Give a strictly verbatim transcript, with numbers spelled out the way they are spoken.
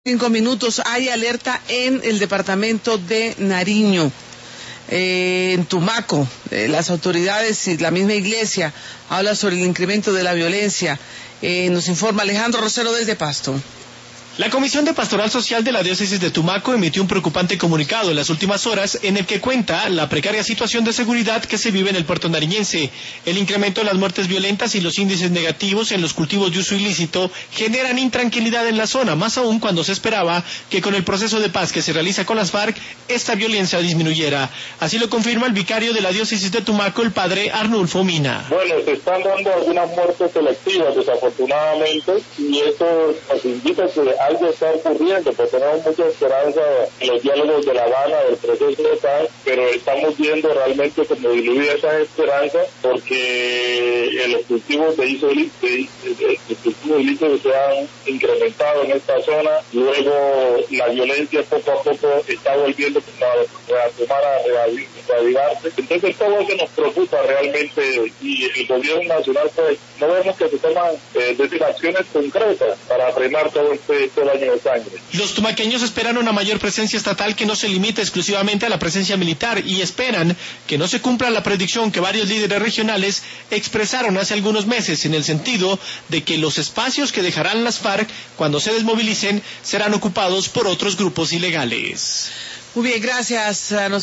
Cinco minutos, hay alerta en el departamento de Nariño, eh, en Tumaco. Eh, las autoridades y la misma iglesia hablan sobre el incremento de la violencia. Eh, nos informa Alejandro Rosero desde Pasto. La Comisión de Pastoral Social de la Diócesis de Tumaco emitió un preocupante comunicado en las últimas horas en el que cuenta la precaria situación de seguridad que se vive en el puerto nariñense. El incremento de las muertes violentas y los índices negativos en los cultivos de uso ilícito generan intranquilidad en la zona, más aún cuando se esperaba que con el proceso de paz que se realiza con las FARC, esta violencia disminuyera. Así lo confirma el vicario de la Diócesis de Tumaco, el padre Arnulfo Mina. Bueno, se están dando algunas muertes selectivas, desafortunadamente, y esto nos indica que algo está ocurriendo, pues tenemos mucha esperanza en los diálogos de La Habana, del proceso de paz, pero estamos viendo realmente como diluir esas esperanzas porque los cultivos de ilícitos se han incrementado en esta zona, luego la violencia poco a poco está volviendo a, a tomar a reavivarse, entonces todo eso nos preocupa realmente y el gobierno nacional pues no vemos que se toman eh, decir, acciones concretas para frenar todo este, este daño de sangre. Los tumaqueños esperan una mayor presencia estatal que no se limite exclusivamente a la presencia militar y esperan que no se cumpla la predicción que varios líderes regionales expresaron hace algunos meses en el sentido de que los espacios que dejarán las FARC cuando se desmovilicen serán ocupados por otros grupos ilegales. Muy bien, gracias.